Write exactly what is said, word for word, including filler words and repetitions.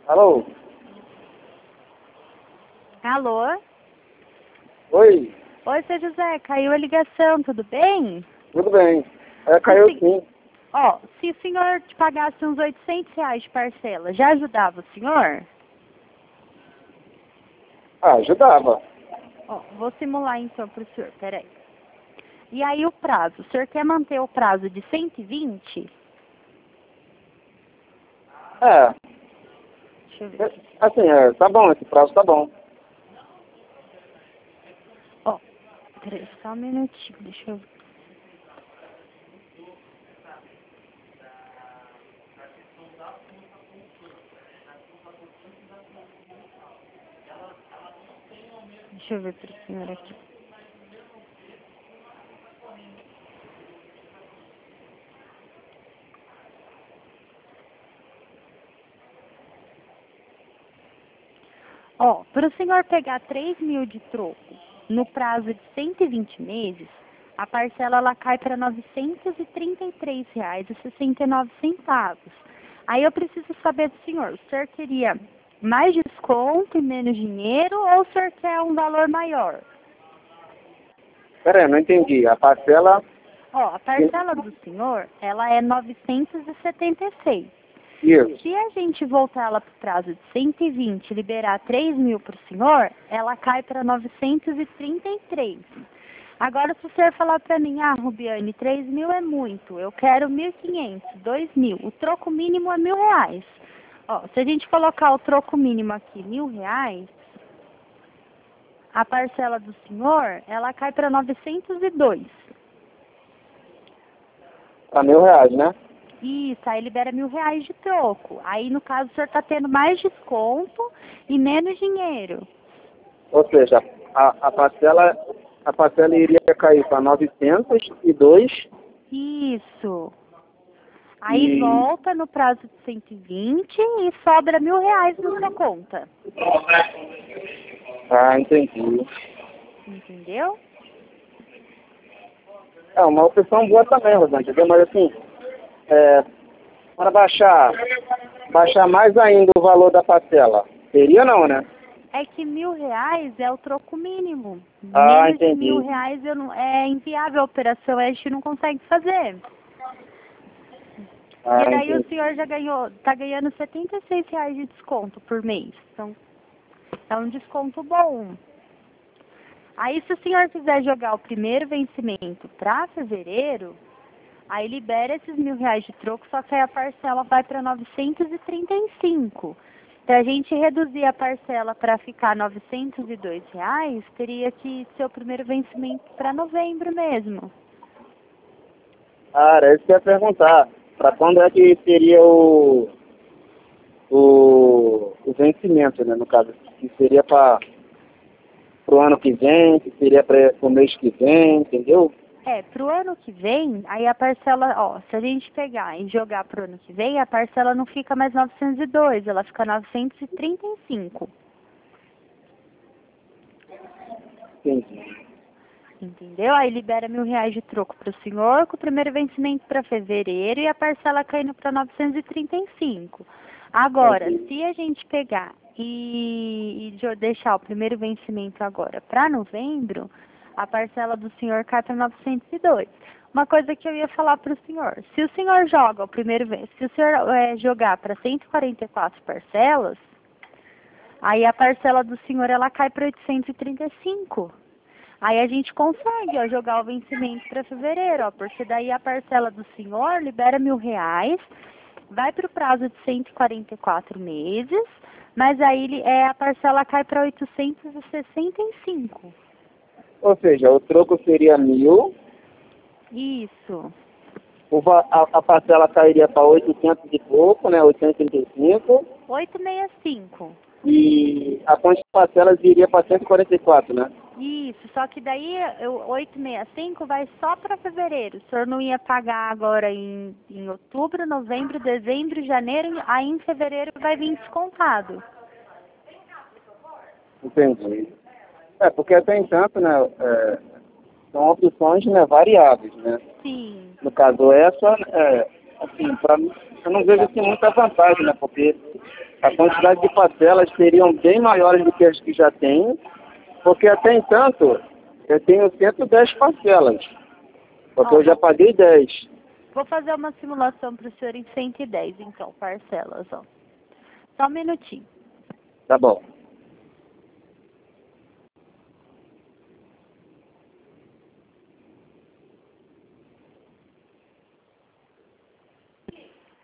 Alô? Alô? Oi? Oi, seu José, caiu a ligação, tudo bem? Tudo bem. É, caiu Assim, sim. ó, se o senhor te pagasse uns oitocentos reais de parcela, já ajudava o senhor? Ah, ajudava. Ó, vou simular então pro senhor, peraí. E aí o prazo, o senhor quer manter o prazo de cento e vinte? É, Deixa eu ver aqui. assim, é, tá bom, esse prazo tá bom. Ó, peraí, só um minutinho, deixa eu ver. Deixa eu ver pro senhor aqui. Ó, para o senhor pegar três mil de troco no prazo de cento e vinte meses, a parcela ela cai para novecentos e trinta e três reais e sessenta e nove centavos. Aí eu preciso saber do senhor, o senhor queria mais desconto e menos dinheiro ou o senhor quer um valor maior? Pera aí, não entendi. A parcela... Ó, a parcela do senhor, ela é novecentos e setenta e seis. Isso. Se a gente voltar ela para o prazo de cento e vinte e liberar três mil para o senhor, ela cai para novecentos e trinta e três. Agora, se o senhor falar para mim, ah, Rubiane, três mil é muito, eu quero mil e quinhentos, dois mil, o troco mínimo é mil reais. Ó, se a gente colocar o troco mínimo aqui, mil reais, a parcela do senhor, ela cai para novecentos e dois. Tá mil reais, né? Isso, aí libera mil reais de troco. Aí, no caso, o senhor está tendo mais desconto e menos dinheiro. Ou seja, a, a parcela... A parcela iria cair para novecentos e dois Isso. Aí e... volta no prazo de cento e vinte e sobra mil reais na sua conta. Ah, entendi. Entendeu? É uma opção boa também, Rosane, entendeu? Mas assim, é, para baixar, baixar mais ainda o valor da parcela, seria não, né? É que mil reais é o troco mínimo. Ah, Menos de mil entendi. reais eu não, é inviável a operação, a gente não consegue fazer. Ah, E daí o entendi. senhor já ganhou, tá ganhando setenta e seis reais de desconto por mês. Então, é um desconto bom. Aí, se o senhor quiser jogar o primeiro vencimento para fevereiro, aí libera esses mil reais de troco, só que aí a parcela vai para novecentos e trinta e cinco. Para a gente reduzir a parcela para ficar novecentos e dois reais, teria que ser o primeiro vencimento para novembro mesmo. Ah, era isso que eu ia perguntar. Para quando é que seria o, o, o vencimento, né, no caso? Que seria para o ano que vem, que seria para o mês que vem, entendeu? É, pro ano que vem, aí a parcela, ó, se a gente pegar e jogar pro ano que vem, a parcela não fica mais novecentos e dois, ela fica novecentos e trinta e cinco. Entendi. Entendeu? Aí libera mil reais de troco para o senhor, com o primeiro vencimento para fevereiro e a parcela caindo para novecentos e trinta e cinco. Agora, Entendi. se a gente pegar e, e jo- deixar o primeiro vencimento agora para novembro, a parcela do senhor cai para novecentos e dois. Uma coisa que eu ia falar para o senhor, se o senhor joga o primeiro, ven- se o senhor eh, jogar para cento e quarenta e quatro parcelas, aí a parcela do senhor ela cai para oitocentos e trinta e cinco. Aí a gente consegue, ó, jogar o vencimento para fevereiro, ó, porque daí a parcela do senhor libera mil reais, vai para o prazo de cento e quarenta e quatro meses, mas aí ele- é, a parcela cai para oitocentos e sessenta e cinco. Ou seja, o troco seria mil, Isso, o va- a, a parcela cairia para oitocentos e pouco, né, oitocentos e trinta e cinco, oitocentos e sessenta e cinco. e a quantidade de parcelas iria para cento e quarenta e quatro, né? Isso, só que daí o oitocentos e sessenta e cinco vai só para fevereiro. O senhor não ia pagar agora em, em outubro, novembro, dezembro, janeiro, aí em fevereiro vai vir descontado. Entendi. É, porque até entanto, né, é, são opções, né, variáveis, né? Sim. No caso essa, é, assim, para mim, eu não vejo assim muita vantagem, né? Porque a quantidade de parcelas seriam bem maiores do que as que já tem, porque até entanto eu tenho cento e dez parcelas, porque Ó, eu já paguei dez. Vou fazer uma simulação para o senhor em cento e dez, então, parcelas, ó. Só um minutinho. Tá bom.